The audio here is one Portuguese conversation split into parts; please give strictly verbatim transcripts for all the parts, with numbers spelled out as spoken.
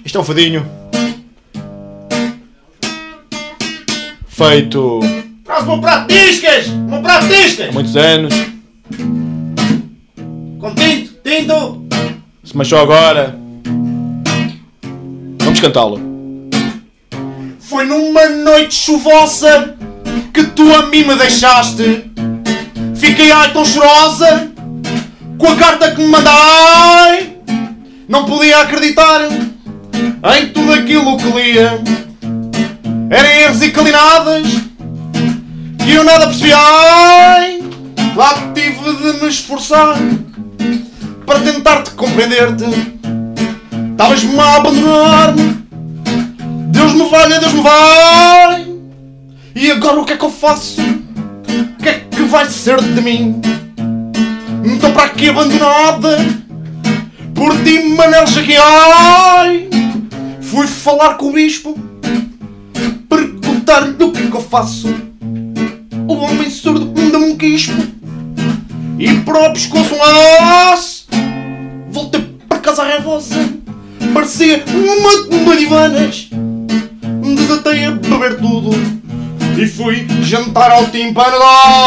Isto é um fadinho feito Traz o meu prato de iscas! O meu prato de iscas! há muitos anos. Com tinto, tinto! Se manchou agora. Vamos cantá-lo. Foi numa noite chuvosa que tu a mim me deixaste. Fiquei ai tão chorosa com a carta que me mandai. Não podia acreditar em tudo aquilo que lia. Eram erros e calinadas que eu nada percebia. Ai, lá tive de me esforçar para tentar-te compreender-te. Estavas-me a abandonar-me. Deus me valha, Deus me vai. E agora o que é que eu faço? O que é que vai ser de mim? Estou para aqui abandonada por ti, Manel Jaguiai. Fui falar com o bispo, perguntar-lhe o que é que eu faço. O homem surdo me deu um quispo e para o pescoço um laço. Voltei para casa raivosa, parecia uma, uma divanas. Desatei a beber tudo e fui jantar ao timpano.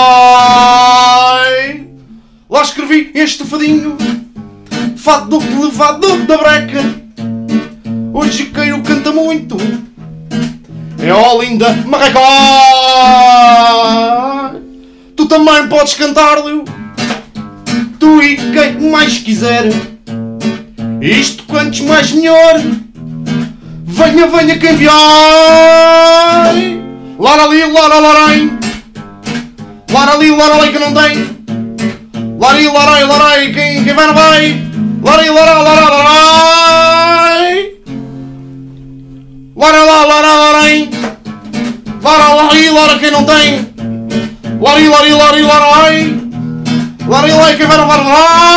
Ai, lá escrevi este fadinho, fado levado da breca. Hoje quem o canta muito é ó linda marreca. Tu também podes cantar-lhe, tu e quem mais quiser. Isto quantos mais melhor. Venha, venha quem vier. Lara ali, lara, larai. Lara ali, lara ali que não tem. Lari, larai, larai, quem, quem vai não vai. Lari, lara, lara, larai. Lara, lá, lara, larai. Lara, lari, lara, quem não tem. Lari, lari, lari, larai. Lari, lai, quem vai não vai.